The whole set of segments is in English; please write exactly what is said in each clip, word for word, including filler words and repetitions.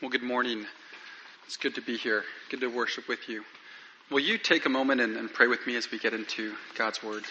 Well, good morning. It's good to be here. Good to worship with you. Will you take a moment and, and pray with me as we get into God's Word?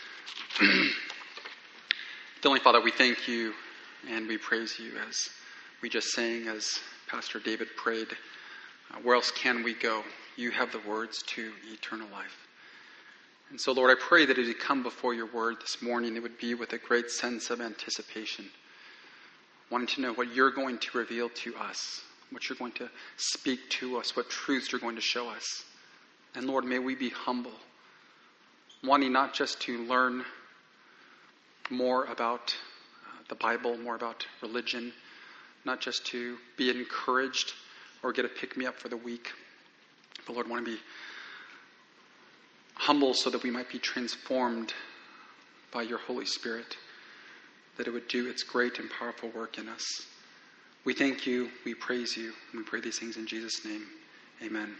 Heavenly Father, we thank you and we praise you as we just sang, as Pastor David prayed. Uh, where else can we go? You have the words to eternal life. And so, Lord, I pray that as we come before your Word this morning, it would be with a great sense of anticipation, wanting to know what you're going to reveal to us, what you're going to speak to us, what truths you're going to show us. And Lord, may we be humble, wanting not just to learn more about uh, the Bible, more about religion, not just to be encouraged or get a pick-me-up for the week, but Lord, want to be humble so that we might be transformed by your Holy Spirit, that it would do its great and powerful work in us. We thank you, we praise you, and we pray these things in Jesus' name. Amen.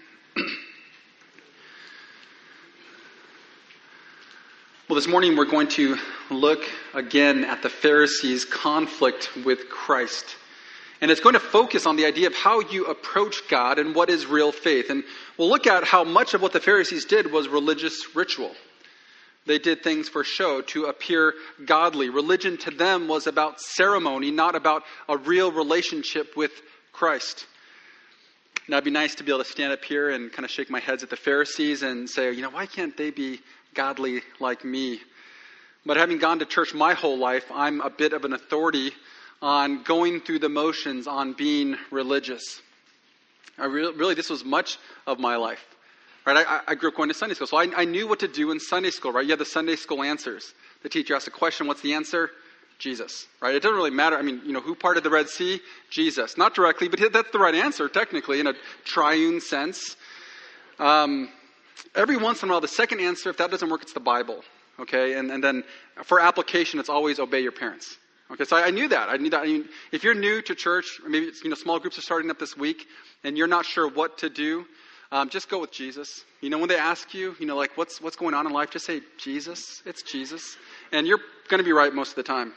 Well, this morning we're going to look again at the Pharisees' conflict with Christ. And it's going to focus on the idea of how you approach God and what is real faith. And we'll look at how much of what the Pharisees did was religious ritual. They did things for show to appear godly. Religion to them was about ceremony, not about a real relationship with Christ. Now, it'd be nice to be able to stand up here and kind of shake my heads at the Pharisees and say, you know, why can't they be godly like me? But having gone to church my whole life, I'm a bit of an authority on going through the motions, on being religious. I re- really, this was much of my life. Right, I, I grew up going to Sunday school, so I, I knew what to do in Sunday school, right? You have the Sunday school answers. The teacher asks a question, what's the answer? Jesus, right? It doesn't really matter. I mean, you know, who parted the Red Sea? Jesus. Not directly, but that's the right answer, technically, in a triune sense. Um, every once in a while, the second answer, if that doesn't work, it's the Bible, okay? And, and then for application, it's always obey your parents. Okay, so I, I knew that. I knew that. I mean, if you're new to church, or maybe it's, you know, small groups are starting up this week, and you're not sure what to do, Um, just go with Jesus. You know, when they ask you, you know, like, what's what's going on in life, just say, Jesus. It's Jesus. And you're going to be right most of the time.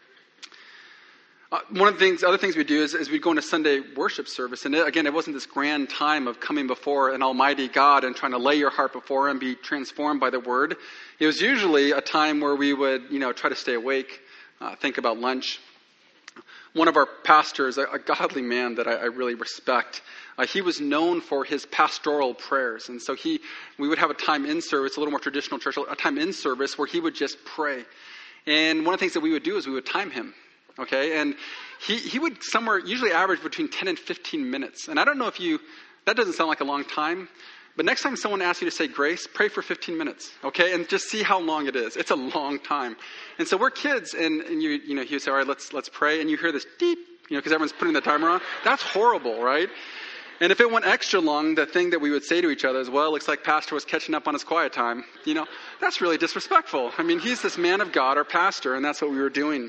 Uh, one of the things, other things we do is, is we go into Sunday worship service. And it, again, it wasn't this grand time of coming before an almighty God and trying to lay your heart before him, be transformed by the word. It was usually a time where we would, you know, try to stay awake, uh, think about lunch. One of our pastors, a, a godly man that I, I really respect, uh, he was known for his pastoral prayers. And so he, we would have a time in service, a little more traditional church, a time in service where he would just pray. And one of the things that we would do is we would time him. Okay. And he, he would somewhere usually average between ten and fifteen minutes. And I don't know if you, that doesn't sound like a long time, but next time someone asks you to say grace, pray for fifteen minutes. Okay. And just see how long it is. It's a long time. And so we're kids and, and you, you know, he would say, all right, let's, let's pray. And you hear this deep, you know, because everyone's putting the timer on. That's horrible, right? And if it went extra long, the thing that we would say to each other is, well, it looks like pastor was catching up on his quiet time. You know, that's really disrespectful. I mean, he's this man of God, our pastor, and that's what we were doing.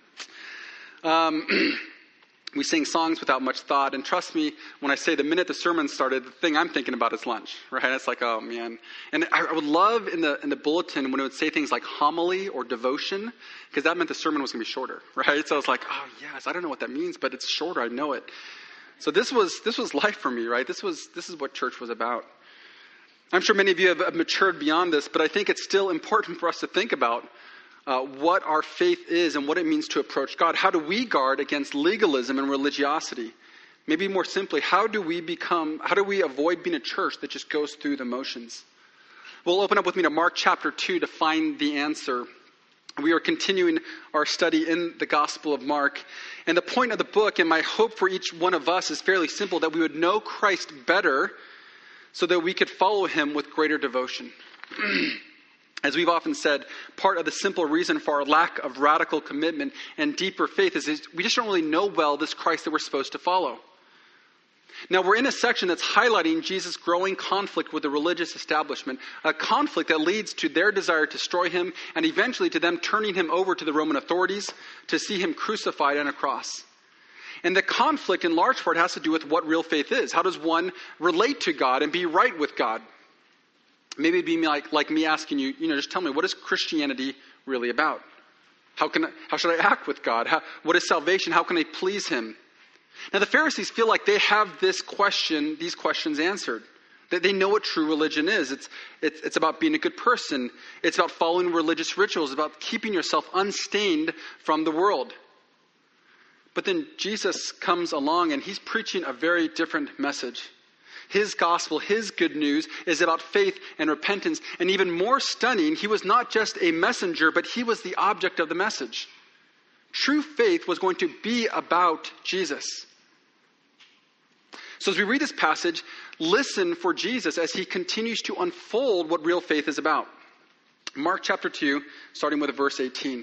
Um, we sing songs without much thought. And trust me, when I say the minute the sermon started, the thing I'm thinking about is lunch, right? It's like, oh, man. And I, I would love in the in the bulletin when it would say things like homily or devotion, because that meant the sermon was going to be shorter, right? So I was like, oh, yes, I don't know what that means, but it's shorter. I know it. So this was this was life for me, right? This was this is what church was about. I'm sure many of you have, have matured beyond this, but I think it's still important for us to think about uh, what our faith is and what it means to approach God. How do we guard against legalism and religiosity? Maybe more simply, how do we become, how do we avoid being a church that just goes through the motions? Well, open up with me to Mark chapter two to find the answer. We are continuing our study in the Gospel of Mark. And the point of the book, and my hope for each one of us, is fairly simple, that we would know Christ better so that we could follow him with greater devotion. As we've often said, part of the simple reason for our lack of radical commitment and deeper faith is, is we just don't really know well this Christ that we're supposed to follow. Now, we're in a section that's highlighting Jesus' growing conflict with the religious establishment, a conflict that leads to their desire to destroy him and eventually to them turning him over to the Roman authorities to see him crucified on a cross. And the conflict in large part has to do with what real faith is. How does one relate to God and be right with God? Maybe it'd be like, like me asking you, you know, just tell me, what is Christianity really about? How can I, how should I act with God? How, what is salvation? How can I please him? Now, the Pharisees feel like they have this question, these questions answered. That they know what true religion is. It's, it's, it's about being a good person. It's about following religious rituals, about keeping yourself unstained from the world. But then Jesus comes along and he's preaching a very different message. His gospel, his good news is about faith and repentance. And even more stunning, he was not just a messenger, but he was the object of the message. True faith was going to be about Jesus. So as we read this passage, listen for Jesus as he continues to unfold what real faith is about. Mark chapter two, starting with verse eighteen.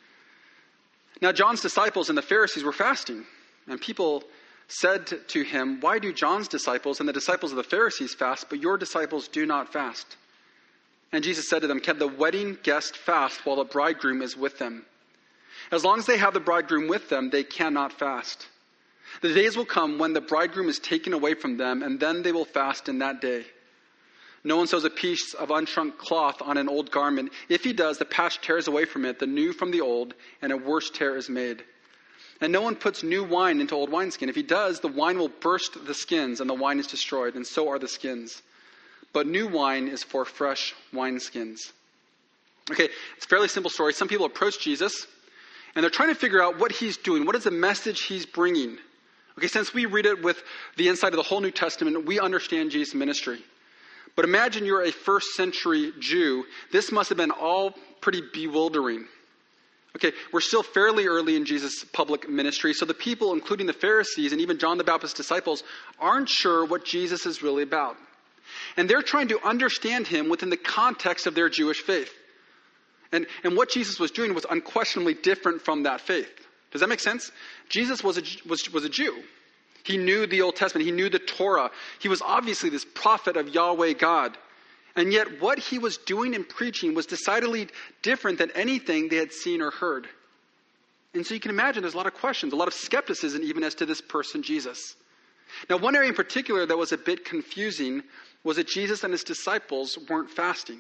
Now John's disciples and the Pharisees were fasting, and people said to him, "Why do John's disciples and the disciples of the Pharisees fast, but your disciples do not fast?" And Jesus said to them, "Can the wedding guest fast while the bridegroom is with them? As long as they have the bridegroom with them, they cannot fast. The days will come when the bridegroom is taken away from them, and then they will fast in that day. No one sews a piece of unshrunk cloth on an old garment. If he does, the patch tears away from it, the new from the old, and a worse tear is made. And no one puts new wine into old wineskin. If he does, the wine will burst the skins, and the wine is destroyed, and so are the skins. But new wine is for fresh wineskins." Okay, it's a fairly simple story. Some people approach Jesus, and they're trying to figure out what he's doing. What is the message he's bringing? Okay, since we read it with the insight of the whole New Testament, we understand Jesus' ministry. But imagine you're a first century Jew. This must have been all pretty bewildering. Okay, we're still fairly early in Jesus' public ministry, so the people, including the Pharisees and even John the Baptist's disciples, aren't sure what Jesus is really about. And they're trying to understand him within the context of their Jewish faith. And, and what Jesus was doing was unquestionably different from that faith. Does that make sense? Jesus was a, was, was a Jew. He knew the Old Testament. He knew the Torah. He was obviously this prophet of Yahweh God. And yet what he was doing and preaching was decidedly different than anything they had seen or heard. And so you can imagine there's a lot of questions, a lot of skepticism even as to this person, Jesus. Now, one area in particular that was a bit confusing was that Jesus and his disciples weren't fasting.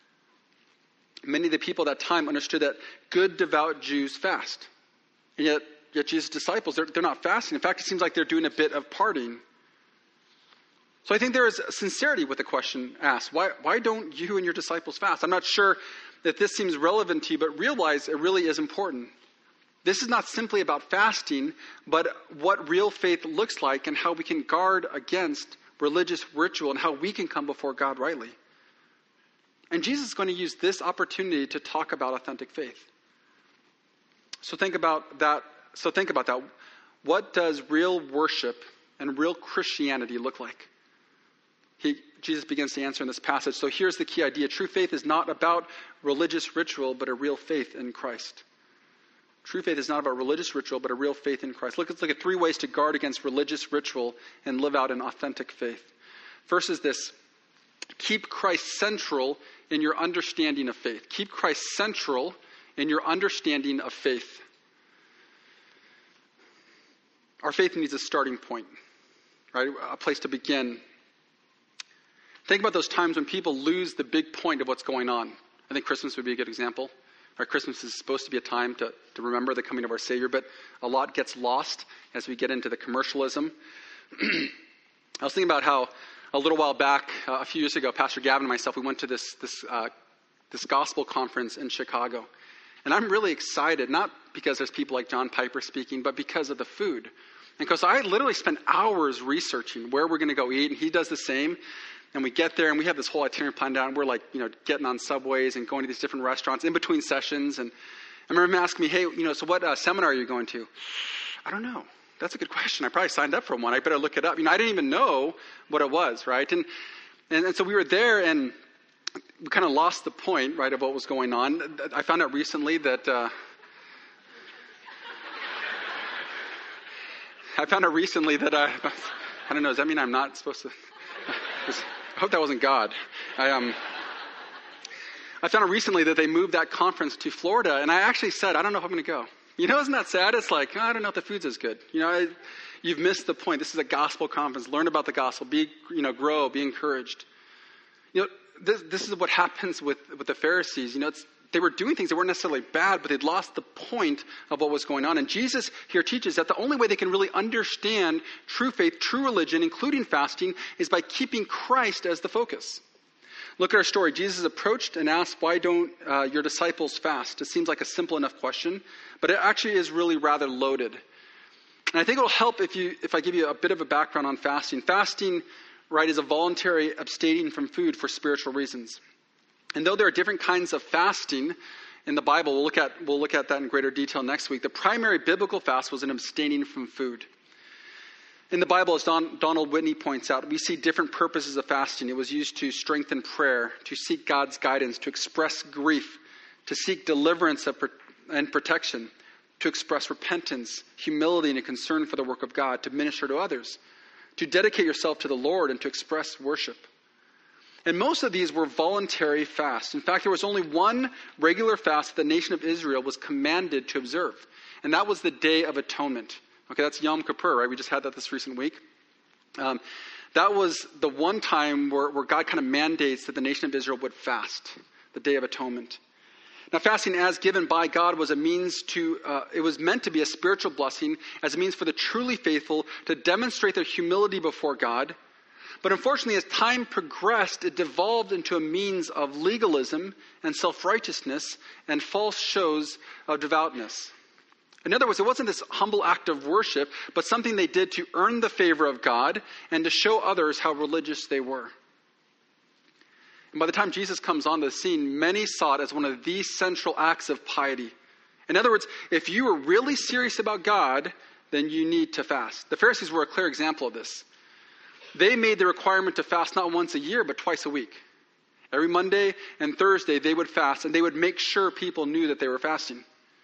Many of the people at that time understood that good, devout Jews fast. And yet, yet Jesus' disciples, they're, they're not fasting. In fact, it seems like they're doing a bit of partying. So I think there is sincerity with the question asked. Why, why don't you and your disciples fast? I'm not sure that this seems relevant to you, but realize it really is important. This is not simply about fasting, but what real faith looks like and how we can guard against religious ritual and how we can come before God rightly. And Jesus is going to use this opportunity to talk about authentic faith. So think about that. So think about that. What does real worship and real Christianity look like? He, Jesus begins to answer in this passage. So here's the key idea. True faith is not about religious ritual, but a real faith in Christ. True faith is not about religious ritual, but a real faith in Christ. Look, let's look at three ways to guard against religious ritual and live out an authentic faith. First is this. Keep Christ central in your understanding of faith. Keep Christ central in your understanding of faith. Our faith needs a starting point, right? A place to begin. Think about those times when people lose the big point of what's going on. I think Christmas would be a good example. Right? Christmas is supposed to be a time to, to remember the coming of our Savior, but a lot gets lost as we get into the commercialism. I was thinking about how a little while back, uh, a few years ago, Pastor Gavin and myself, we went to this this uh, this gospel conference in Chicago. And I'm really excited, not because there's people like John Piper speaking, but because of the food. And because I literally spent hours researching where we're going to go eat, and he does the same. And we get there, and we have this whole itinerary planned out, and we're like, you know, getting on subways and going to these different restaurants in between sessions. And I remember him asking me, hey, you know, so what uh, seminar are you going to? I don't know. That's a good question. I probably signed up for one. I better look it up. You know, I didn't even know what it was, right? And and, and so we were there, and we kind of lost the point, right, of what was going on. I found out recently that... Uh, I found out recently that, uh, I don't know, does that mean I'm not supposed to... I hope that wasn't God. I um, I found out recently that they moved that conference to Florida, and I actually said, I don't know if I'm going to go. You know, isn't that sad? It's like, oh, I don't know if the food's as good. You know, I, you've missed the point. This is a gospel conference. Learn about the gospel. Be, you know, grow. Be encouraged. You know, this, this is what happens with, with the Pharisees. You know, it's, they were doing things that weren't necessarily bad, but they'd lost the point of what was going on. And Jesus here teaches that the only way they can really understand true faith, true religion, including fasting, is by keeping Christ as the focus. Look at our story. Jesus approached and asked, why don't uh, your disciples fast? It seems like a simple enough question, but it actually is really rather loaded. And I think it'll help if you if I give you a bit of a background on fasting. Fasting, right, is a voluntary abstaining from food for spiritual reasons. And though there are different kinds of fasting in the Bible, we'll look at we'll look at that in greater detail next week. The primary biblical fast was an abstaining from food. In the Bible, as Don, Donald Whitney points out, we see different purposes of fasting. It was used to strengthen prayer, to seek God's guidance, to express grief, to seek deliverance and protection, to express repentance, humility, and a concern for the work of God, to minister to others, to dedicate yourself to the Lord, and to express worship. And most of these were voluntary fasts. In fact, there was only one regular fast that the nation of Israel was commanded to observe, and that was the Day of Atonement. Okay, that's Yom Kippur, right? We just had that this recent week. Um, that was the one time where, where God kind of mandates that the nation of Israel would fast, the Day of Atonement. Now, fasting as given by God was a means to, uh, it was meant to be a spiritual blessing as a means for the truly faithful to demonstrate their humility before God. But unfortunately, as time progressed, it devolved into a means of legalism and self-righteousness and false shows of devoutness. In other words, it wasn't this humble act of worship, but something they did to earn the favor of God and to show others how religious they were. And by the time Jesus comes onto the scene, many saw it as one of the central acts of piety. In other words, if you were really serious about God, then you need to fast. The Pharisees were a clear example of this. They made the requirement to fast not once a year, but twice a week. Every Monday and Thursday, they would fast, and they would make sure people knew that they were fasting.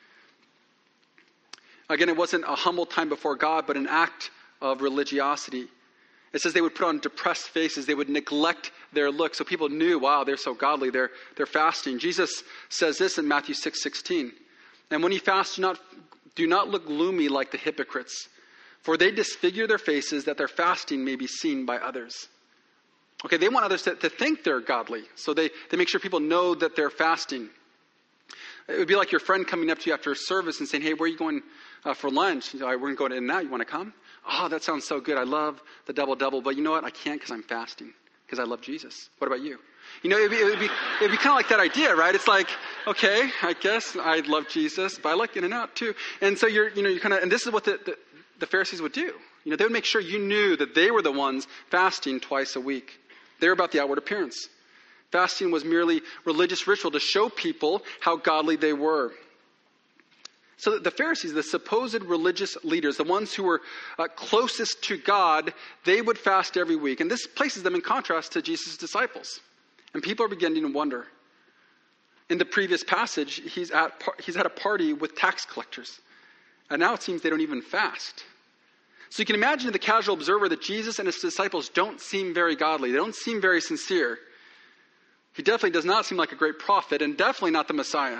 Again, it wasn't a humble time before God, but an act of religiosity. It says they would put on depressed faces. They would neglect their look. So people knew, wow, they're so godly. They're, they're fasting. Jesus says this in Matthew six sixteen. And when you fast, do not, do not look gloomy like the hypocrites, for they disfigure their faces that their fasting may be seen by others. Okay, they want others to, to think they're godly. So they, they make sure people know that they're fasting. It would be like your friend coming up to you after a service and saying, hey, where are you going uh, for lunch? You know, we're going to go to In-N-Out. You want to come? Oh, that sounds so good. I love the double-double. But you know what? I can't because I'm fasting because I love Jesus. What about you? You know, it would be, it would be, it would be kind of like that idea, right? It's like, okay, I guess I love Jesus, but I like In-N-Out too. And so you're, you know, you're kind of, and this is what the, the, the Pharisees would do. You know, they would make sure you knew that they were the ones fasting twice a week. They were about the outward appearance. Fasting was merely religious ritual to show people how godly they were. So the Pharisees, the supposed religious leaders, the ones who were uh, closest to God, they would fast every week. And this places them in contrast to Jesus' disciples. And people are beginning to wonder. In the previous passage, he's at, he's at a party with tax collectors. And now it seems they don't even fast. So you can imagine to the casual observer that Jesus and his disciples don't seem very godly. They don't seem very sincere. He definitely does not seem like a great prophet and definitely not the Messiah.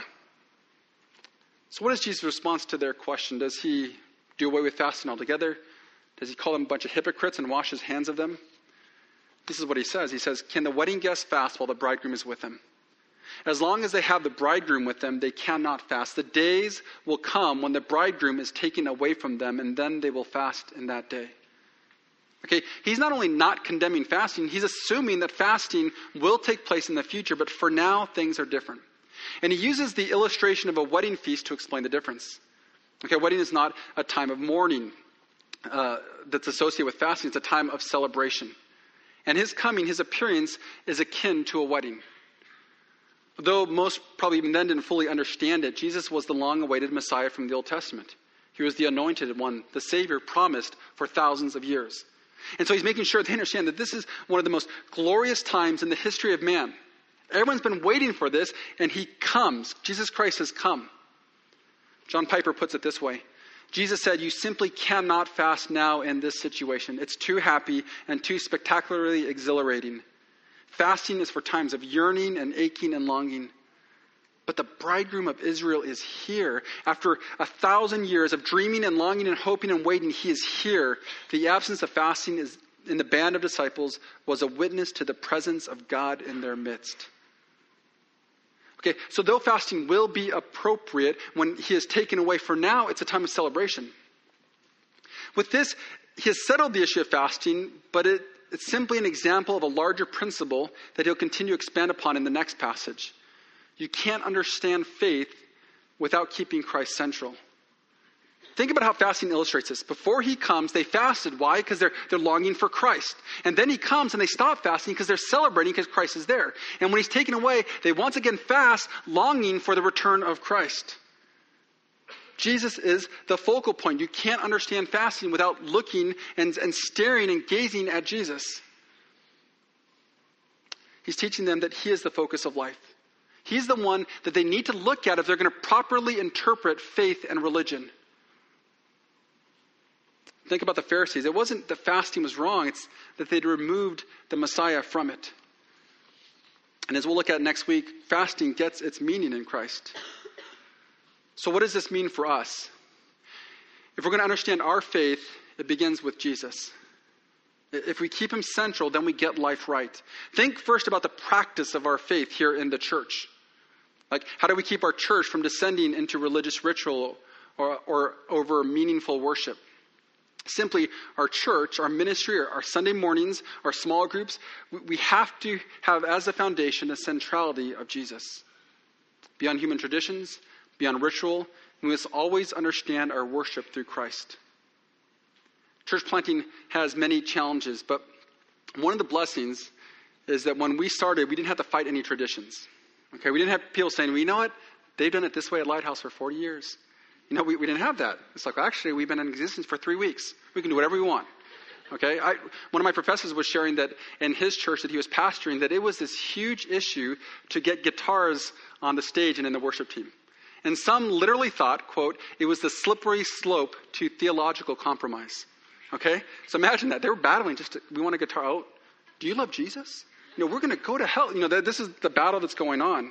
So what is Jesus' response to their question? Does he do away with fasting altogether? Does he call them a bunch of hypocrites and wash his hands of them? This is what he says. He says, can the wedding guests fast while the bridegroom is with them? As long as they have the bridegroom with them, they cannot fast. The days will come when the bridegroom is taken away from them, and then they will fast in that day. Okay, he's not only not condemning fasting, he's assuming that fasting will take place in the future, but for now, things are different. And he uses the illustration of a wedding feast to explain the difference. Okay, a wedding is not a time of mourning uh, that's associated with fasting. It's a time of celebration. And his coming, his appearance, is akin to a wedding. Though most probably even then didn't fully understand it, Jesus was the long-awaited Messiah from the Old Testament. He was the anointed one, the Savior promised for thousands of years. And so he's making sure they understand that this is one of the most glorious times in the history of man. Everyone's been waiting for this, and he comes. Jesus Christ has come. John Piper puts it this way. Jesus said, you simply cannot fast now in this situation. It's too happy and too spectacularly exhilarating. Fasting is for times of yearning and aching and longing. But the bridegroom of Israel is here. After a thousand years of dreaming and longing and hoping and waiting, he is here. The absence of fasting is, in the band of disciples was a witness to the presence of God in their midst. Okay, so though fasting will be appropriate when he is taken away, for now it's a time of celebration. With this, he has settled the issue of fasting, but it, it's simply an example of a larger principle that he'll continue to expand upon in the next passage. You can't understand faith without keeping Christ central. Think about how fasting illustrates this. Before he comes, they fasted. Why? Because they're, they're longing for Christ. And then he comes and they stop fasting because they're celebrating because Christ is there. And when he's taken away, they once again fast, longing for the return of Christ. Jesus is the focal point. You can't understand fasting without looking and, and staring and gazing at Jesus. He's teaching them that he is the focus of life. He's the one that they need to look at if they're going to properly interpret faith and religion. Think about the Pharisees. It wasn't that fasting was wrong. It's that they'd removed the Messiah from it. And as we'll look at next week, fasting gets its meaning in Christ. So what does this mean for us? If we're going to understand our faith, it begins with Jesus. If we keep him central, then we get life right. Think first about the practice of our faith here in the church. Like, how do we keep our church from descending into religious ritual or, or over meaningful worship? Simply, our church, our ministry, our Sunday mornings, our small groups, we have to have as a foundation the centrality of Jesus. Beyond human traditions, beyond ritual, we must always understand our worship through Christ. Church planting has many challenges, but one of the blessings is that when we started, we didn't have to fight any traditions. Okay, we didn't have people saying, well, you know what? They've done it this way at Lighthouse for forty years. You know, we, we didn't have that. It's like, well, actually, we've been in existence for three weeks. We can do whatever we want. Okay? I, one of my professors was sharing that in his church that he was pastoring, that it was this huge issue to get guitars on the stage and in the worship team. And some literally thought, quote, it was the slippery slope to theological compromise. Okay? So imagine that. They were battling just to, we want a guitar. Oh, do you love Jesus? You know, we're going to go to hell. You know, this is the battle that's going on.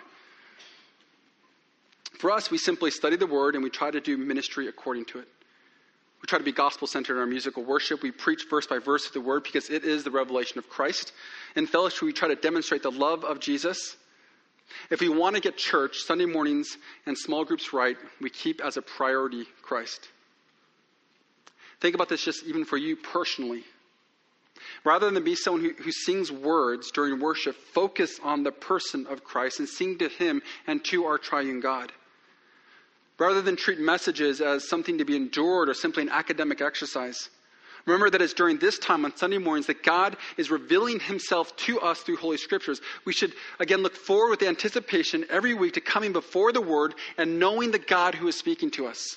For us, we simply study the word and we try to do ministry according to it. We try to be gospel-centered in our musical worship. We preach verse by verse of the word because it is the revelation of Christ. In fellowship, we try to demonstrate the love of Jesus. If we want to get church, Sunday mornings, and small groups right, we keep as a priority Christ. Think about this just even for you personally. Rather than be someone who, who sings words during worship, focus on the person of Christ and sing to him and to our triune God. Rather than treat messages as something to be endured or simply an academic exercise, remember that it's during this time on Sunday mornings that God is revealing himself to us through Holy Scriptures. We should, again, look forward with anticipation every week to coming before the Word and knowing the God who is speaking to us.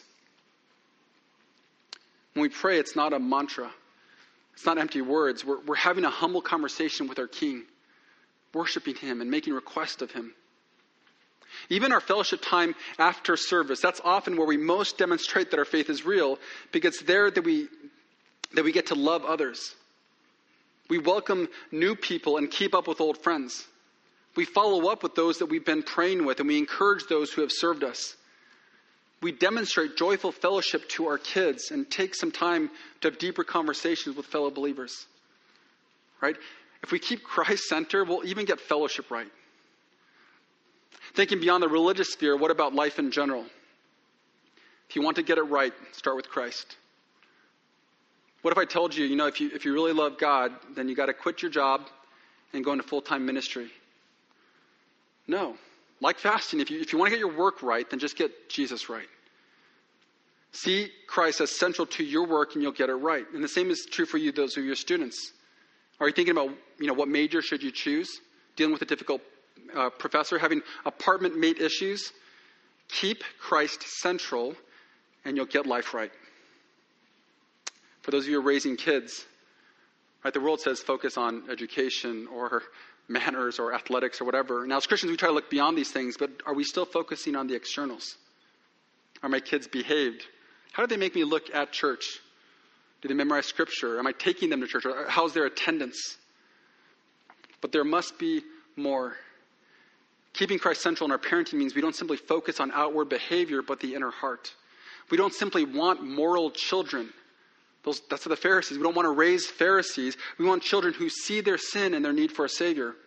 When we pray, it's not a mantra. It's not empty words. We're, we're having a humble conversation with our King, worshiping him and making request of him. Even our fellowship time after service, that's often where we most demonstrate that our faith is real, because it's there that we that we get to love others. We welcome new people and keep up with old friends. We follow up with those that we've been praying with, and we encourage those who have served us. We demonstrate joyful fellowship to our kids and take some time to have deeper conversations with fellow believers. Right? If we keep Christ centered, we'll even get fellowship right. Thinking beyond the religious sphere, what about life in general? If you want to get it right, start with Christ. What if I told you, you know, if you if you really love God, then you got to quit your job and go into full-time ministry? No. Like fasting, if you if you want to get your work right, then just get Jesus right. See Christ as central to your work and you'll get it right. And the same is true for you, those who are your students. Are you thinking about, you know, what major should you choose? Dealing with a difficult uh, professor, having apartment mate issues? Keep Christ central and you'll get life right. For those of you who are raising kids, right, the world says focus on education or manners or athletics or whatever. Now, as Christians, we try to look beyond these things, but are we still focusing on the externals? Are my kids behaved? How do they make me look at church? Do they memorize scripture? Am I taking them to church? How's their attendance? But there must be more. Keeping Christ central in our parenting means we don't simply focus on outward behavior, but the inner heart. We don't simply want moral children. Those, that's what the Pharisees. We don't want to raise Pharisees. We want children who see their sin and their need for a Savior.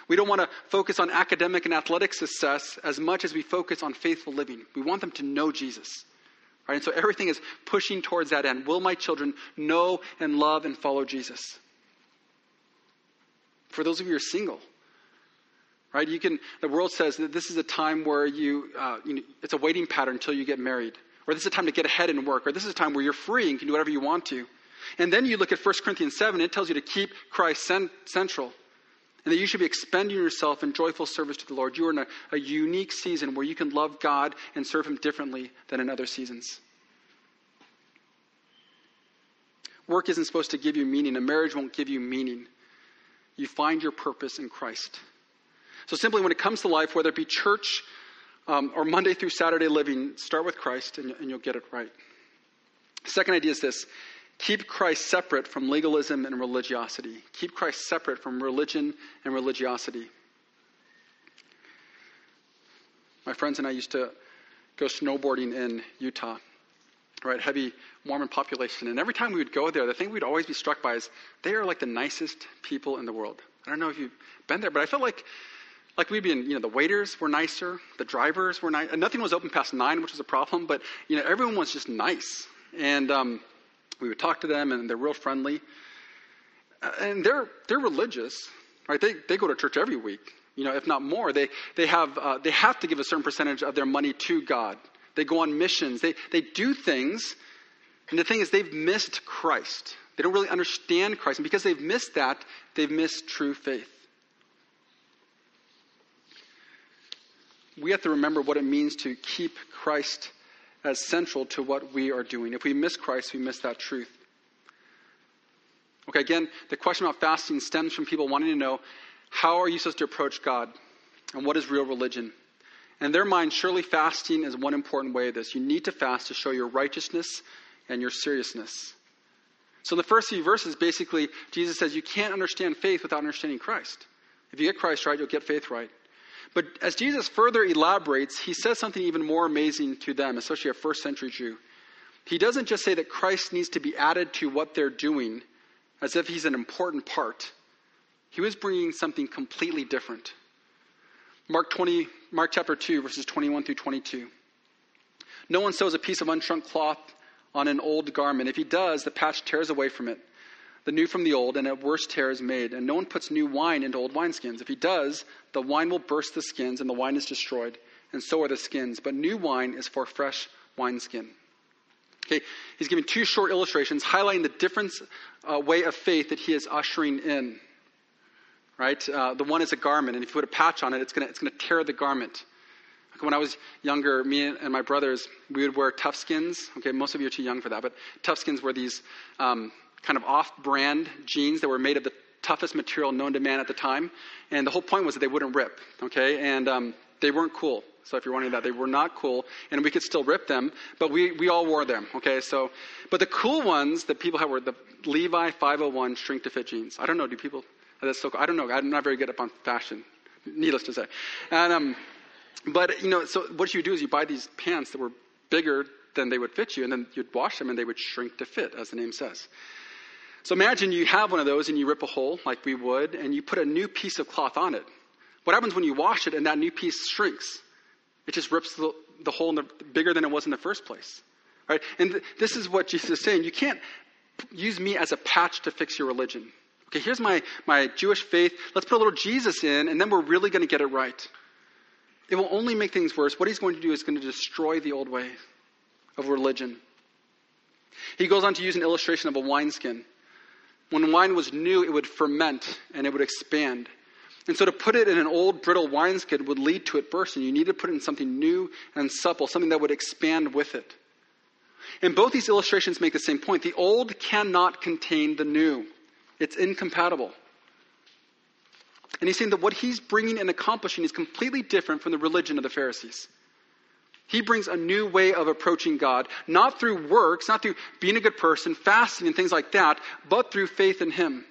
We don't want to focus on academic and athletic success as much as we focus on faithful living. We want them to know Jesus. Right? And so everything is pushing towards that end. Will my children know and love and follow Jesus? For those of you who are single, right? You can. The world says that this is a time where you, uh, you know, it's a waiting pattern until you get married, or this is a time to get ahead in work, or this is a time where you're free and can do whatever you want to. And then you look at First Corinthians seven, it tells you to keep Christ cent- central, and that you should be expending yourself in joyful service to the Lord. You are in a, a unique season where you can love God and serve Him differently than in other seasons. Work isn't supposed to give you meaning. A marriage won't give you meaning. You find your purpose in Christ. So simply when it comes to life, whether it be church um, or Monday through Saturday living, start with Christ and, and you'll get it right. Second idea is this. Keep Christ separate from legalism and religiosity. Keep Christ separate from religion and religiosity. My friends and I used to go snowboarding in Utah, right? Heavy Mormon population. And every time we would go there, the thing we'd always be struck by is they are like the nicest people in the world. I don't know if you've been there, but I felt like like we'd be in, you know, the waiters were nicer, the drivers were nice. And nothing was open past nine, which was a problem, but, you know, everyone was just nice. And um, we would talk to them, and they're real friendly. Uh, and they're they're religious, right? They they go to church every week, you know, if not more. They they have uh, they have to give a certain percentage of their money to God. They go on missions. They they do things, and the thing is, they've missed Christ. They don't really understand Christ, and because they've missed that, they've missed true faith. We have to remember what it means to keep Christ as central to what we are doing. If we miss Christ, we miss that truth. Okay, again, the question about fasting stems from people wanting to know, how are you supposed to approach God? And what is real religion? And in their mind, surely fasting is one important way of this. You need to fast to show your righteousness and your seriousness. So in the first few verses, basically, Jesus says you can't understand faith without understanding Christ. If you get Christ right, you'll get faith right. But as Jesus further elaborates, he says something even more amazing to them, especially a first century Jew. He doesn't just say that Christ needs to be added to what they're doing as if he's an important part. He was bringing something completely different. Mark twenty, Mark chapter two, verses twenty-one through twenty-two. No one sews a piece of unshrunk cloth on an old garment. If he does, the patch tears away from it, the new from the old, and a worse tear is made. And no one puts new wine into old wineskins. If he does, the wine will burst the skins, and the wine is destroyed, and so are the skins. But new wine is for fresh wineskin. Okay, he's giving two short illustrations highlighting the different uh, way of faith that he is ushering in. Right, uh, the one is a garment, and if you put a patch on it, it's gonna it's gonna tear the garment. When I was younger, me and my brothers, we would wear Toughskins. Okay, most of you are too young for that, but Toughskins were these um, kind of off-brand jeans that were made of the toughest material known to man at the time. And the whole point was that they wouldn't rip, okay? And um, they weren't cool. So if you're wondering that, they were not cool. And we could still rip them, but we, we all wore them, okay? So, but the cool ones that people had were the Levi five oh one shrink-to-fit jeans. I don't know, do people... That's so cool. I don't know. I'm not very good up on fashion, needless to say. And um, But, you know, so what you do is you buy these pants that were bigger than they would fit you, and then you'd wash them and they would shrink to fit, as the name says. So imagine you have one of those and you rip a hole like we would, and you put a new piece of cloth on it. What happens when you wash it and that new piece shrinks? It just rips the, the hole in the, bigger than it was in the first place. Right? And th- this is what Jesus is saying. You can't use me as a patch to fix your religion. Okay, here's my, my Jewish faith. Let's put a little Jesus in, and then we're really going to get it right. It will only make things worse. What he's going to do is going to destroy the old way of religion. He goes on to use an illustration of a wineskin. When wine was new, it would ferment and it would expand. And so to put it in an old, brittle wineskin would lead to it bursting. You need to put it in something new and supple, something that would expand with it. And both these illustrations make the same point. The old cannot contain the new. It's incompatible. And he's saying that what he's bringing and accomplishing is completely different from the religion of the Pharisees. He brings a new way of approaching God, not through works, not through being a good person, fasting and things like that, but through faith in him.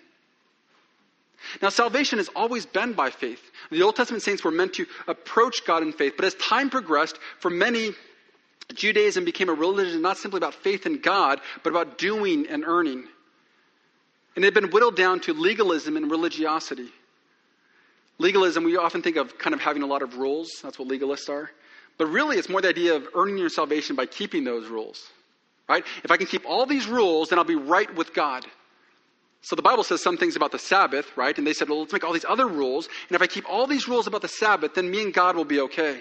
Now, salvation has always been by faith. The Old Testament saints were meant to approach God in faith, but as time progressed, for many, Judaism became a religion not simply about faith in God, but about doing and earning. And it had been whittled down to legalism and religiosity. Legalism, we often think of kind of having a lot of rules. That's what legalists are. But really, it's more the idea of earning your salvation by keeping those rules, right? If I can keep all these rules, then I'll be right with God. So the Bible says some things about the Sabbath, right? And they said, well, let's make all these other rules. And if I keep all these rules about the Sabbath, then me and God will be okay.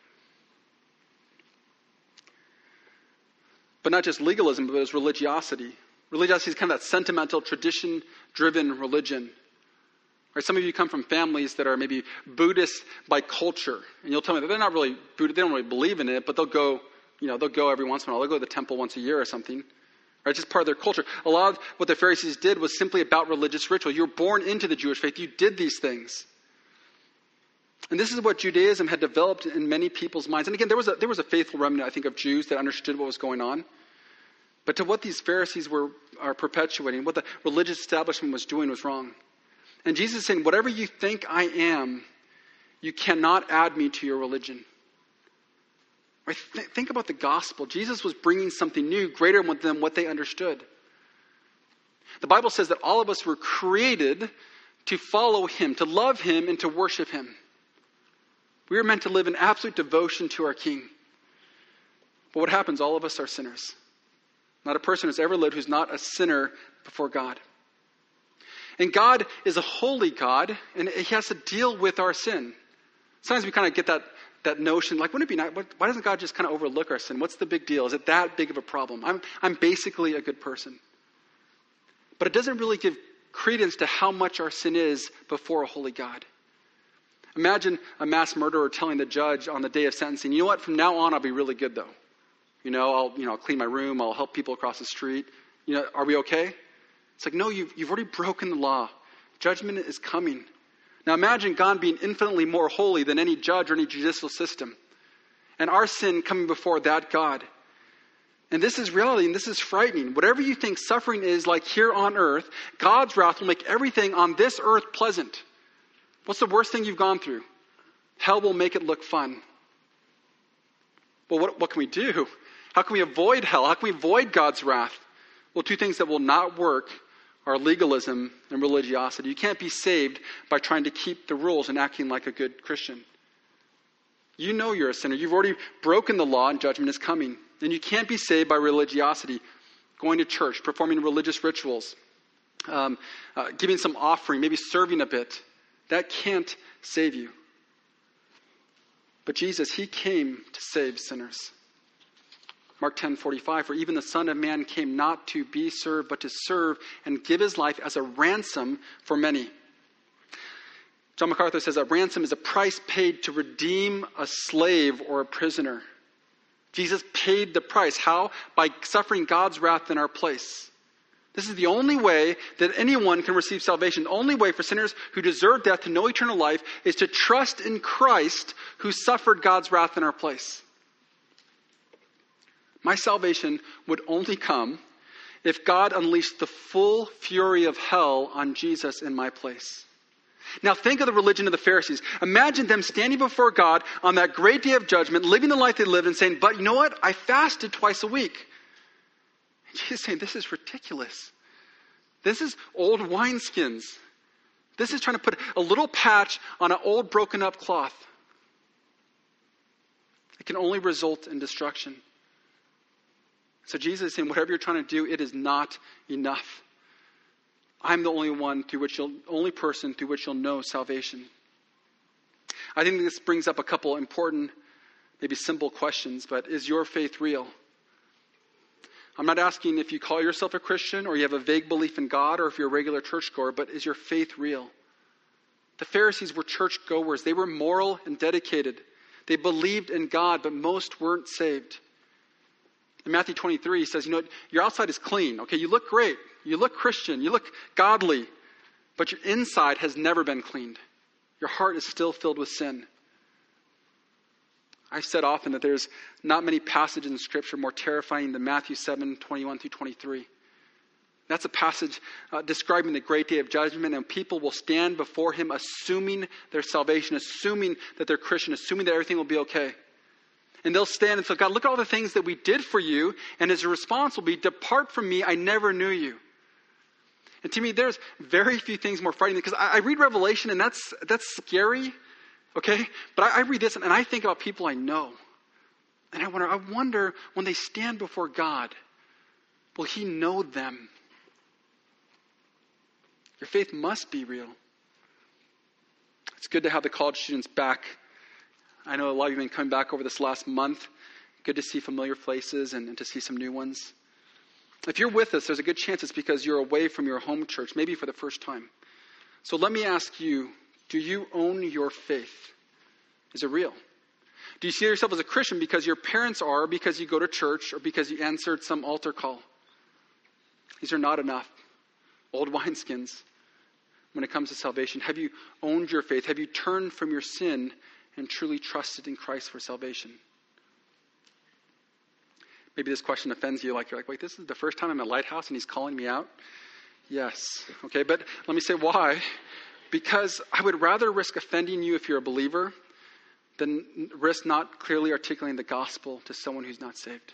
But not just legalism, but it's religiosity. Religiosity is kind of that sentimental, tradition-driven religion. Right? Some of you come from families that are maybe Buddhist by culture. And you'll tell me that they're not really Buddhist, they don't really believe in it, but they'll go, you know, they'll go every once in a while. They'll go to the temple once a year or something. Right? It's just part of their culture. A lot of what the Pharisees did was simply about religious ritual. You were born into the Jewish faith. You did these things. And this is what Judaism had developed in many people's minds. And again, there was a, there was a faithful remnant, I think, of Jews that understood what was going on. But to what these Pharisees were are perpetuating, what the religious establishment was doing was wrong. And Jesus is saying, whatever you think I am, you cannot add me to your religion. Right? Th- think about the gospel. Jesus was bringing something new, greater than what they understood. The Bible says that all of us were created to follow him, to love him, and to worship him. We were meant to live in absolute devotion to our King. But what happens? All of us are sinners. Not a person who's ever lived who's not a sinner before God. And God is a holy God, and he has to deal with our sin. Sometimes we kind of get that, that notion, like, wouldn't it be nice? Why doesn't God just kind of overlook our sin? What's the big deal? Is it that big of a problem? I'm, I'm basically a good person. But it doesn't really give credence to how much our sin is before a holy God. Imagine a mass murderer telling the judge on the day of sentencing, you know what, from now on I'll be really good though. You know, I'll, you know, I'll clean my room, I'll help people across the street. You know, are we okay? It's like, no, you've, you've already broken the law. Judgment is coming. Now imagine God being infinitely more holy than any judge or any judicial system. And our sin coming before that God. And this is reality, and this is frightening. Whatever you think suffering is like here on earth, God's wrath will make everything on this earth pleasant. What's the worst thing you've gone through? Hell will make it look fun. Well, what, what can we do? How can we avoid hell? How can we avoid God's wrath? Well, two things that will not work are legalism and religiosity. You can't be saved by trying to keep the rules and acting like a good Christian. You know you're a sinner. You've already broken the law and judgment is coming. And you can't be saved by religiosity, going to church, performing religious rituals, um, uh, giving some offering, maybe serving a bit. That can't save you. But Jesus, he came to save sinners. Mark ten forty-five, for even the Son of Man came not to be served, but to serve and give his life as a ransom for many. John MacArthur says a ransom is a price paid to redeem a slave or a prisoner. Jesus paid the price. How? By suffering God's wrath in our place. This is the only way that anyone can receive salvation. The only way for sinners who deserve death to know eternal life is to trust in Christ who suffered God's wrath in our place. My salvation would only come if God unleashed the full fury of hell on Jesus in my place. Now think of the religion of the Pharisees. Imagine them standing before God on that great day of judgment, living the life they lived and saying, but you know what? I fasted twice a week. And Jesus is saying, this is ridiculous. This is old wineskins. This is trying to put a little patch on an old broken up cloth. It can only result in destruction. So Jesus is saying, whatever you're trying to do, it is not enough. I'm the only one through which you'll, only person through which you'll know salvation. I think this brings up a couple important, maybe simple questions, but is your faith real? I'm not asking if you call yourself a Christian or you have a vague belief in God or if you're a regular churchgoer, but is your faith real? The Pharisees were churchgoers. They were moral and dedicated. They believed in God, but most weren't saved. In Matthew twenty-three, he says, you know, your outside is clean. Okay, you look great. You look Christian. You look godly. But your inside has never been cleaned. Your heart is still filled with sin. I've said often that there's not many passages in Scripture more terrifying than Matthew seven, twenty-one through twenty-three. That's a passage uh, describing the great day of judgment, and people will stand before him assuming their salvation, assuming that they're Christian, assuming that everything will be okay. And they'll stand and say, God, look at all the things that we did for you. And his response will be, depart from me, I never knew you. And to me, there's very few things more frightening, because I, I read Revelation and that's that's scary, okay? But I, I read this and I think about people I know. And I wonder, I wonder when they stand before God, will he know them? Your faith must be real. It's good to have the college students back. I know a lot of you have been coming back over this last month. Good to see familiar faces and, and to see some new ones. If you're with us, there's a good chance it's because you're away from your home church, maybe for the first time. So let me ask you, do you own your faith? Is it real? Do you see yourself as a Christian because your parents are, because you go to church, or because you answered some altar call? These are not enough. Old wineskins. When it comes to salvation, have you owned your faith? Have you turned from your sin and truly trusted in Christ for salvation? Maybe this question offends you, like you're like, wait, this is the first time I'm at Lighthouse and he's calling me out? Yes. Okay, but let me say why. Because I would rather risk offending you if you're a believer than risk not clearly articulating the gospel to someone who's not saved.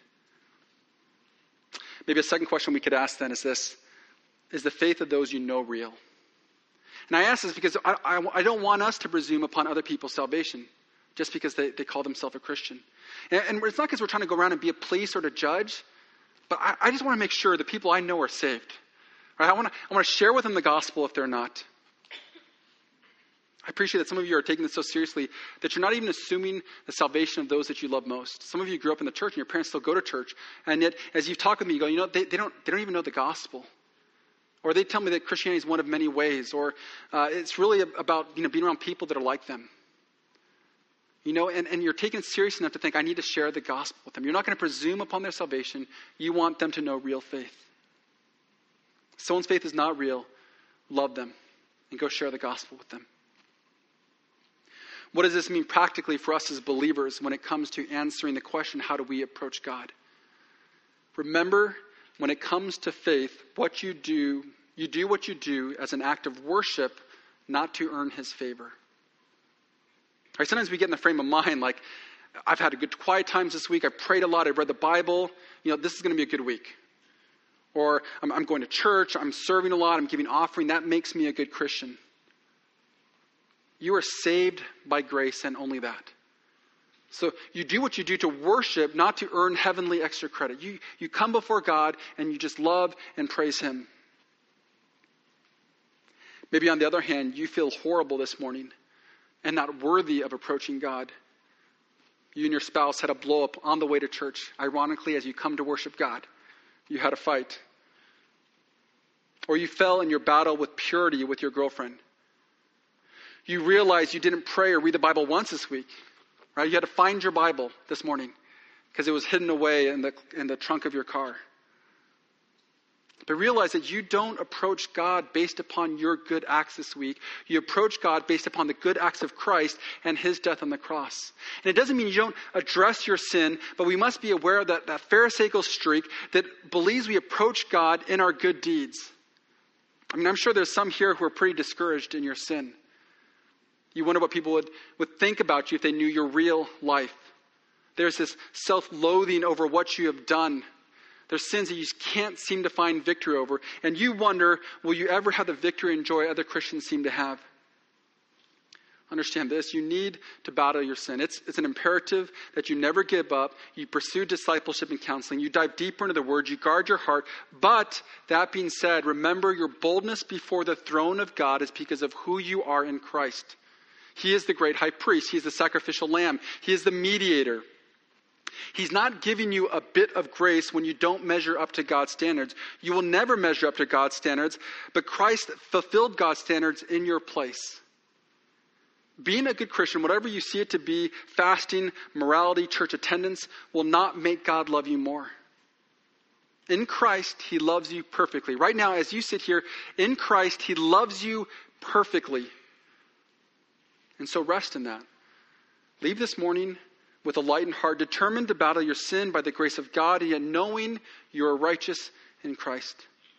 Maybe a second question we could ask then is this: is the faith of those you know real? And I ask this because I, I, I don't want us to presume upon other people's salvation just because they, they call themselves a Christian. And, and it's not because we're trying to go around and be a police or to judge, but I, I just want to make sure the people I know are saved. Right? I want to I want to share with them the gospel if they're not. I appreciate that some of you are taking this so seriously that you're not even assuming the salvation of those that you love most. Some of you grew up in the church and your parents still go to church. And yet, as you've talked with me, you go, you know, they, they don't they don't even know the gospel. Or they tell me that Christianity is one of many ways. Or uh, it's really about, you know, being around people that are like them. You know, and, and you're taking it serious enough to think, I need to share the gospel with them. You're not going to presume upon their salvation. You want them to know real faith. If someone's faith is not real, love them and go share the gospel with them. What does this mean practically for us as believers when it comes to answering the question, how do we approach God? Remember, when it comes to faith, what you do, you do what you do as an act of worship, not to earn his favor. Right, sometimes we get in the frame of mind like, I've had a good quiet times this week. I've prayed a lot. I've read the Bible. You know, this is going to be a good week. Or I'm, I'm going to church. I'm serving a lot. I'm giving offering. That makes me a good Christian. You are saved by grace and only that. So you do what you do to worship, not to earn heavenly extra credit. You, you come before God and you just love and praise him. Maybe on the other hand, you feel horrible this morning and not worthy of approaching God. You and your spouse had a blow up on the way to church. Ironically, as you come to worship God, you had a fight. Or you fell in your battle with purity with your girlfriend. You realize you didn't pray or read the Bible once this week. Right? You had to find your Bible this morning because it was hidden away in the in the trunk of your car. But realize that you don't approach God based upon your good acts this week. You approach God based upon the good acts of Christ and his death on the cross. And it doesn't mean you don't address your sin, but we must be aware of that, that Pharisaical streak that believes we approach God in our good deeds. I mean, I'm sure there's some here who are pretty discouraged in your sin. You wonder what people would, would think about you if they knew your real life. There's this self-loathing over what you have done. There's sins that you just can't seem to find victory over. And you wonder, will you ever have the victory and joy other Christians seem to have? Understand this. You need to battle your sin. It's, it's an imperative that you never give up. You pursue discipleship and counseling. You dive deeper into the word. You guard your heart. But that being said, remember your boldness before the throne of God is because of who you are in Christ. He is the great high priest. He is the sacrificial lamb. He is the mediator. He's not giving you a bit of grace when you don't measure up to God's standards. You will never measure up to God's standards, but Christ fulfilled God's standards in your place. Being a good Christian, whatever you see it to be, fasting, morality, church attendance, will not make God love you more. In Christ, he loves you perfectly. Right now, as you sit here, in Christ, he loves you perfectly. And so rest in that. Leave this morning with a lightened heart, determined to battle your sin by the grace of God, and yet knowing you are righteous in Christ.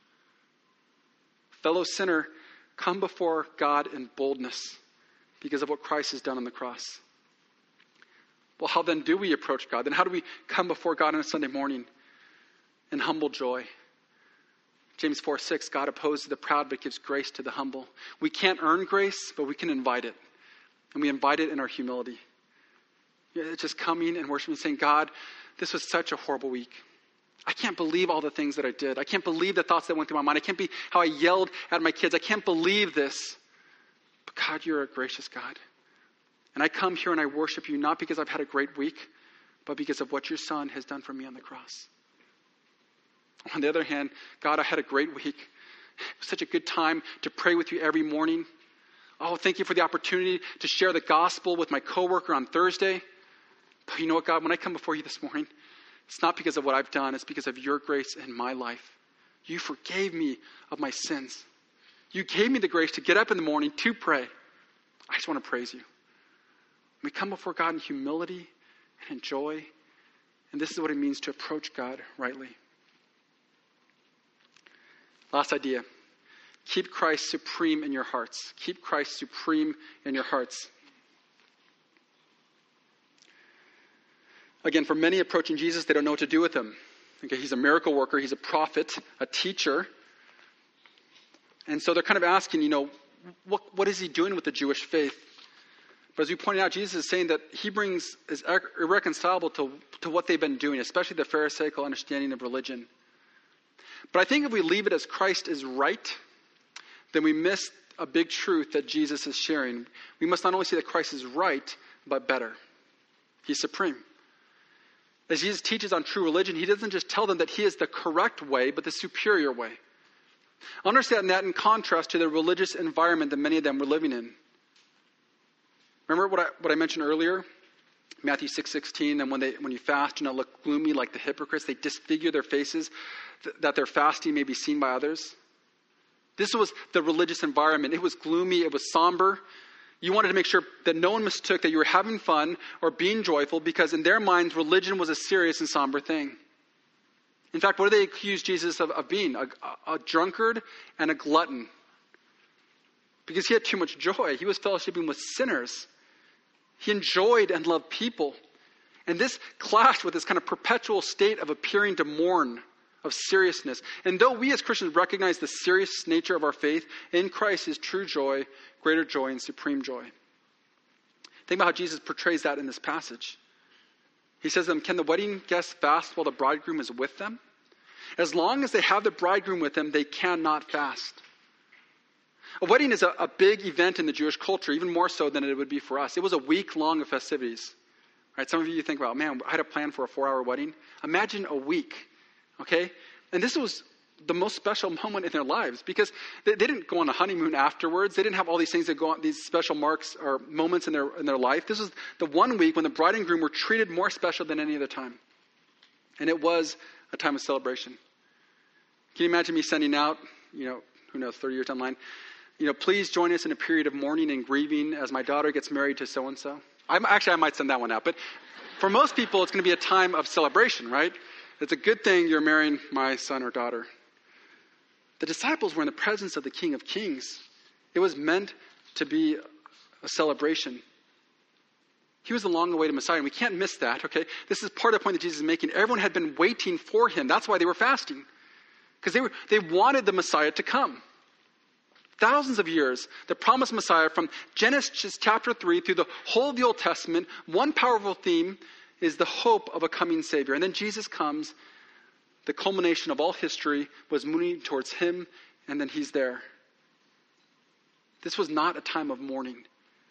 Fellow sinner, come before God in boldness because of what Christ has done on the cross. Well, how then do we approach God? Then how do we come before God on a Sunday morning in humble joy? James four six, God opposes the proud but gives grace to the humble. We can't earn grace, but we can invite it. And we invite it in our humility. It's just coming and worshiping, saying, God, this was such a horrible week. I can't believe all the things that I did. I can't believe the thoughts that went through my mind. I can't believe how I yelled at my kids. I can't believe this. But God, you're a gracious God. And I come here and I worship you not because I've had a great week, but because of what your son has done for me on the cross. On the other hand, God, I had a great week. It was such a good time to pray with you every morning. Oh, thank you for the opportunity to share the gospel with my coworker on Thursday. But you know what, God, when I come before you this morning, it's not because of what I've done. It's because of your grace in my life. You forgave me of my sins. You gave me the grace to get up in the morning to pray. I just want to praise you. We come before God in humility and in joy. And this is what it means to approach God rightly. Last idea. Keep Christ supreme in your hearts. Keep Christ supreme in your hearts. Again, for many approaching Jesus, they don't know what to do with him. Okay, he's a miracle worker. He's a prophet, a teacher. And so they're kind of asking, you know, what, what is he doing with the Jewish faith? But as we pointed out, Jesus is saying that he brings is irreconcilable to, to what they've been doing, especially the Pharisaical understanding of religion. But I think if we leave it as Christ is right, then we miss a big truth that Jesus is sharing. We must not only see that Christ is right, but better. He's supreme. As Jesus teaches on true religion, he doesn't just tell them that he is the correct way, but the superior way. Understand that in contrast to the religious environment that many of them were living in. Remember what I, what I mentioned earlier? Matthew six sixteen, and when they when you fast, do not look gloomy like the hypocrites. They disfigure their faces, th- that their fasting may be seen by others. This was the religious environment. It was gloomy. It was somber. You wanted to make sure that no one mistook that you were having fun or being joyful, because in their minds, religion was a serious and somber thing. In fact, what do they accuse Jesus of, of being? A, a, a drunkard and a glutton. Because he had too much joy. He was fellowshipping with sinners. He enjoyed and loved people. And this clashed with this kind of perpetual state of appearing to mourn, of seriousness. And though we as Christians recognize the serious nature of our faith, in Christ is true joy, greater joy, and supreme joy. Think about how Jesus portrays that in this passage. He says to them, can the wedding guests fast while the bridegroom is with them? As long as they have the bridegroom with them, they cannot fast. A wedding is a, a big event in the Jewish culture, even more so than it would be for us. It was a week long of festivities. Right? Some of you think about, man, I had a plan for a four-hour wedding. Imagine a week. Okay? And this was the most special moment in their lives, because they, they didn't go on a honeymoon afterwards. They didn't have all these things that go on, these special marks or moments in their in their life. This was the one week when the bride and groom were treated more special than any other time. And it was a time of celebration. Can you imagine me sending out, you know, who knows, thirty years down the line, you know, please join us in a period of mourning and grieving as my daughter gets married to so-and-so. I'm, actually, I might send that one out. But for most people, it's going to be a time of celebration, right? It's a good thing you're marrying my son or daughter. The disciples were in the presence of the King of Kings. It was meant to be a celebration. He was the long-awaited Messiah, and we can't miss that, okay? This is part of the point that Jesus is making. Everyone had been waiting for him. That's why they were fasting. Because they were they wanted the Messiah to come. Thousands of years, the promised Messiah, from Genesis chapter three through the whole of the Old Testament, one powerful theme is the hope of a coming Savior. And then Jesus comes. The culmination of all history was moving towards him, and then he's there. This was not a time of mourning.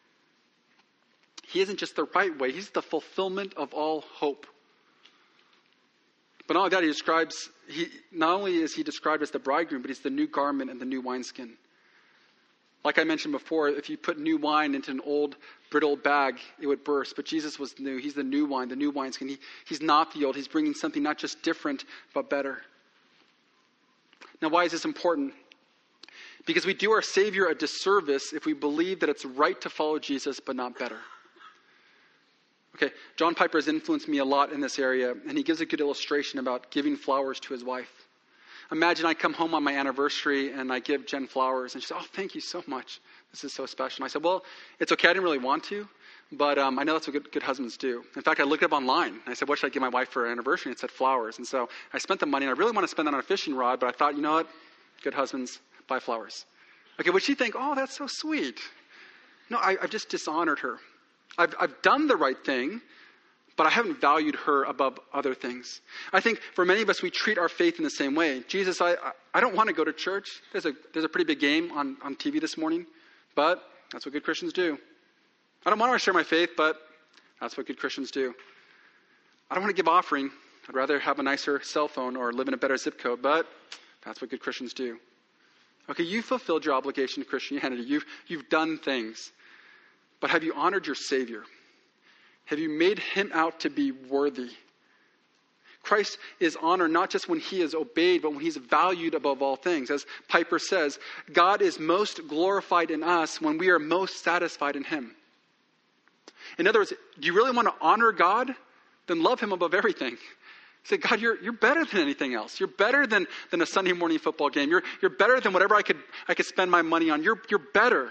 He isn't just the right way. He's the fulfillment of all hope. But not only that, he describes, he, not only is he described as the bridegroom, but he's the new garment and the new wineskin. Like I mentioned before, if you put new wine into an old, brittle bag, it would burst. But Jesus was new. He's the new wine, the new wineskin. He, he's not the old. He's bringing something not just different, but better. Now, why is this important? Because we do our Savior a disservice if we believe that it's right to follow Jesus, but not better. Okay, John Piper has influenced me a lot in this area, and he gives a good illustration about giving flowers to his wife. Imagine I come home on my anniversary and I give Jen flowers, and she said, oh, thank you so much. This is so special. And I said, well, it's okay. I didn't really want to, but um, I know that's what good, good husbands do. In fact, I looked it up online. And I said, what should I give my wife for her anniversary? And it said flowers. And so I spent the money, and I really want to spend that on a fishing rod, but I thought, you know what? Good husbands buy flowers. Okay, would she think, oh, that's so sweet? No, I, I've just dishonored her. I've, I've done the right thing, but I haven't valued her above other things. I think for many of us, we treat our faith in the same way. Jesus, I, I don't want to go to church. There's a, there's a pretty big game on, on T V this morning, but that's what good Christians do. I don't want to share my faith, but that's what good Christians do. I don't want to give offering. I'd rather have a nicer cell phone or live in a better zip code, but that's what good Christians do. Okay, you fulfilled your obligation to Christianity. You've, you've done things. But have you honored your Savior? Have you made him out to be worthy? Christ is honored not just when he is obeyed, but when he's valued above all things. As Piper says, God is most glorified in us when we are most satisfied in him. In other words, do you really want to honor God? Then love him above everything. Say, God, you're you're better than anything else. You're better than, than a Sunday morning football game. You're you're better than whatever I could I could spend my money on. You're you're better.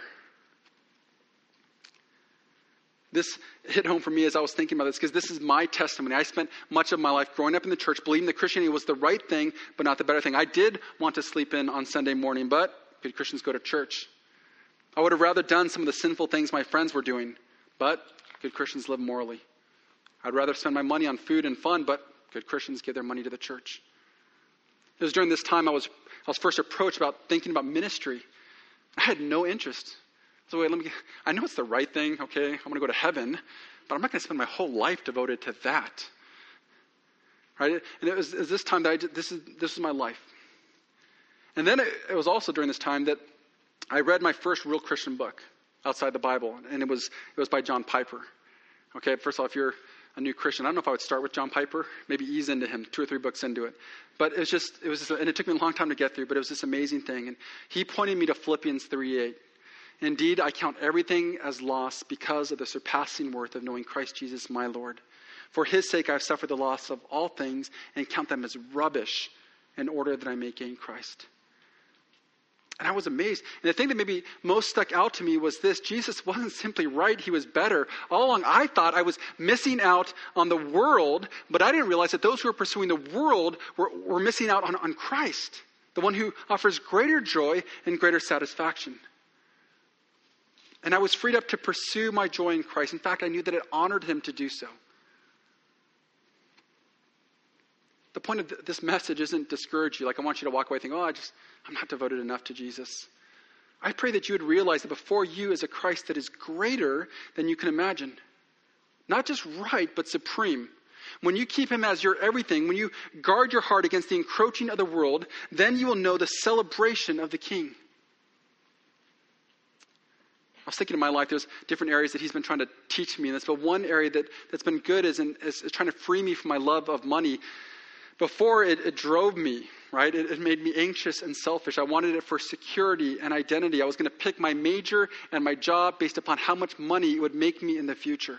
This hit home for me as I was thinking about this, because this is my testimony. I spent much of my life growing up in the church, believing that Christianity was the right thing, but not the better thing. I did want to sleep in on Sunday morning, but good Christians go to church. I would have rather done some of the sinful things my friends were doing, but good Christians live morally. I'd rather spend my money on food and fun, but good Christians give their money to the church. It was during this time I was I was first approached about thinking about ministry. I had no interest. So wait, let me. I know it's the right thing. Okay, I'm going to go to heaven, but I'm not going to spend my whole life devoted to that. Right? And it was, it was this time that I did, this is this is my life. And then it, it was also during this time that I read my first real Christian book outside the Bible, and it was it was by John Piper. Okay, first of all, if you're a new Christian, I don't know if I would start with John Piper, maybe ease into him, two or three books into it. But it was just, it was, just, and it took me a long time to get through, but it was this amazing thing. And he pointed me to Philippians three eight. Indeed, I count everything as loss because of the surpassing worth of knowing Christ Jesus, my Lord. For his sake, I've suffered the loss of all things and count them as rubbish in order that I may gain Christ. And I was amazed. And the thing that maybe most stuck out to me was this: Jesus wasn't simply right, he was better. All along, I thought I was missing out on the world, but I didn't realize that those who were pursuing the world were, were missing out on, on Christ, the one who offers greater joy and greater satisfaction. And I was freed up to pursue my joy in Christ. In fact, I knew that it honored him to do so. The point of th- this message isn't discourage you. Like, I want you to walk away thinking, oh, I just, I'm not devoted enough to Jesus. I pray that you would realize that before you is a Christ that is greater than you can imagine. Not just right, but supreme. When you keep him as your everything, when you guard your heart against the encroaching of the world, then you will know the celebration of the King. I was thinking in my life, there's different areas that he's been trying to teach me in this, but one area that, that's been good is, in, is, is trying to free me from my love of money. Before, it, it drove me, right? It, it made me anxious and selfish. I wanted it for security and identity. I was going to pick my major and my job based upon how much money it would make me in the future.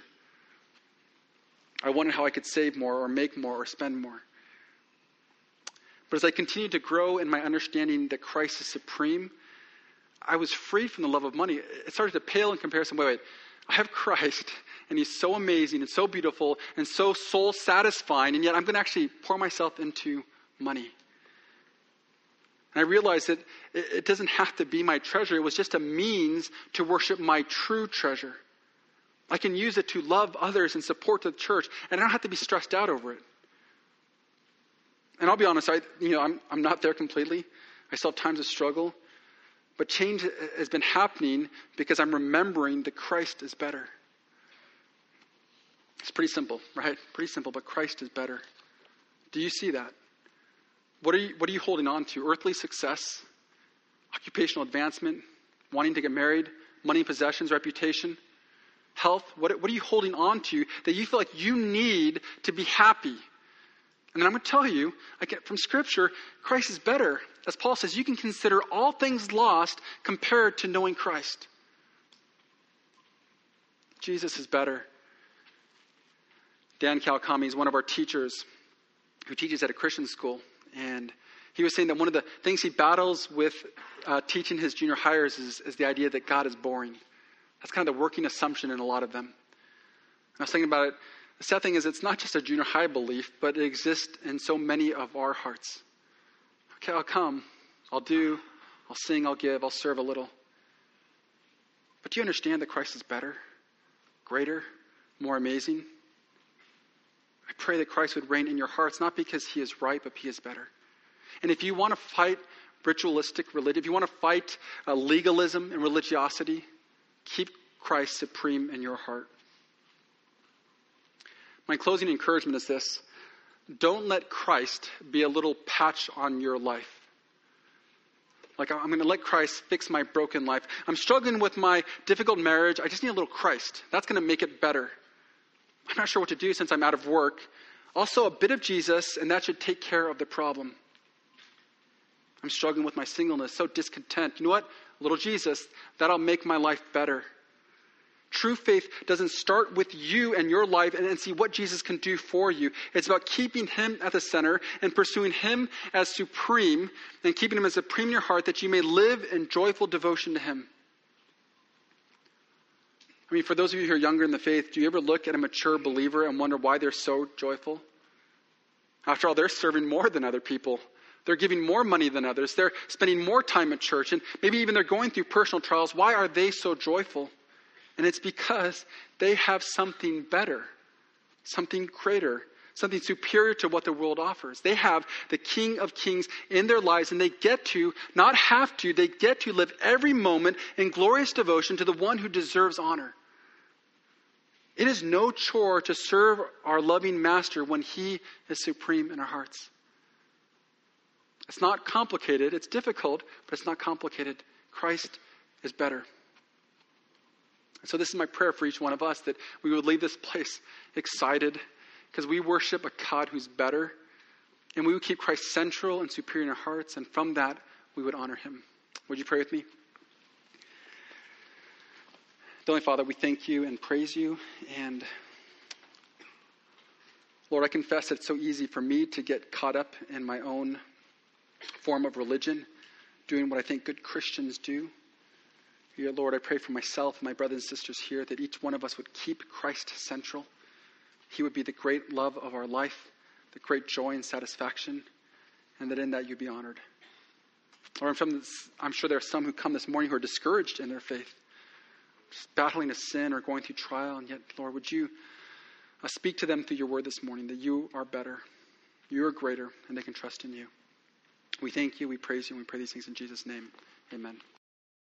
I wondered how I could save more or make more or spend more. But as I continued to grow in my understanding that Christ is supreme, I was freed from the love of money. It started to pale in comparison. Wait, wait. I have Christ, and he's so amazing and so beautiful and so soul satisfying, and yet I'm going to actually pour myself into money. And I realized that it doesn't have to be my treasure. It was just a means to worship my true treasure. I can use it to love others and support the church, and I don't have to be stressed out over it. And I'll be honest, I, you know, I'm, I'm not there completely. I still have times of struggle. But change has been happening because I'm remembering that Christ is better. It's pretty simple, right? Pretty simple, but Christ is better. Do you see that? What are you, what are you holding on to? Earthly success, occupational advancement, wanting to get married, money, possessions, reputation, health? What, what are you holding on to that you feel like you need to be happy? And then I'm going to tell you, I get from Scripture, Christ is better. As Paul says, you can consider all things lost compared to knowing Christ. Jesus is better. Dan Kalkami is one of our teachers who teaches at a Christian school. And he was saying that one of the things he battles with uh, teaching his junior hires is, is the idea that God is boring. That's kind of the working assumption in a lot of them. And I was thinking about it. The sad thing is it's not just a junior high belief, but it exists in so many of our hearts. Okay, I'll come. I'll do, I'll sing, I'll give, I'll serve a little. But do you understand that Christ is better, greater, more amazing? I pray that Christ would reign in your hearts, not because he is right, but he is better. And if you want to fight ritualistic religion, if you want to fight uh, legalism and religiosity, keep Christ supreme in your heart. My closing encouragement is this. Don't let Christ be a little patch on your life. Like, I'm going to let Christ fix my broken life. I'm struggling with my difficult marriage. I just need a little Christ. That's going to make it better. I'm not sure what to do since I'm out of work. Also, a bit of Jesus, and that should take care of the problem. I'm struggling with my singleness, so discontent. You know what? A little Jesus, that'll make my life better. True faith doesn't start with you and your life and, and see what Jesus can do for you. It's about keeping him at the center and pursuing him as supreme and keeping him as supreme in your heart that you may live in joyful devotion to him. I mean, for those of you who are younger in the faith, do you ever look at a mature believer and wonder why they're so joyful? After all, they're serving more than other people. They're giving more money than others. They're spending more time at church. And maybe even they're going through personal trials. Why are they so joyful? And it's because they have something better, something greater, something superior to what the world offers. They have the King of Kings in their lives, and they get to, not have to, they get to live every moment in glorious devotion to the one who deserves honor. It is no chore to serve our loving Master when he is supreme in our hearts. It's not complicated. It's difficult, but it's not complicated. Christ is better. And so this is my prayer for each one of us, that we would leave this place excited because we worship a God who's better, and we would keep Christ central and superior in our hearts, and from that we would honor him. Would you pray with me? Heavenly Father, we thank you and praise you, and Lord, I confess that it's so easy for me to get caught up in my own form of religion, doing what I think good Christians do. Dear Lord, I pray for myself and my brothers and sisters here that each one of us would keep Christ central. He would be the great love of our life, the great joy and satisfaction, and that in that you'd be honored. Lord, from this, I'm sure there are some who come this morning who are discouraged in their faith, just battling a sin or going through trial, and yet, Lord, would you uh, speak to them through your word this morning that you are better, you are greater, and they can trust in you. We thank you, we praise you, and we pray these things in Jesus' name. Amen.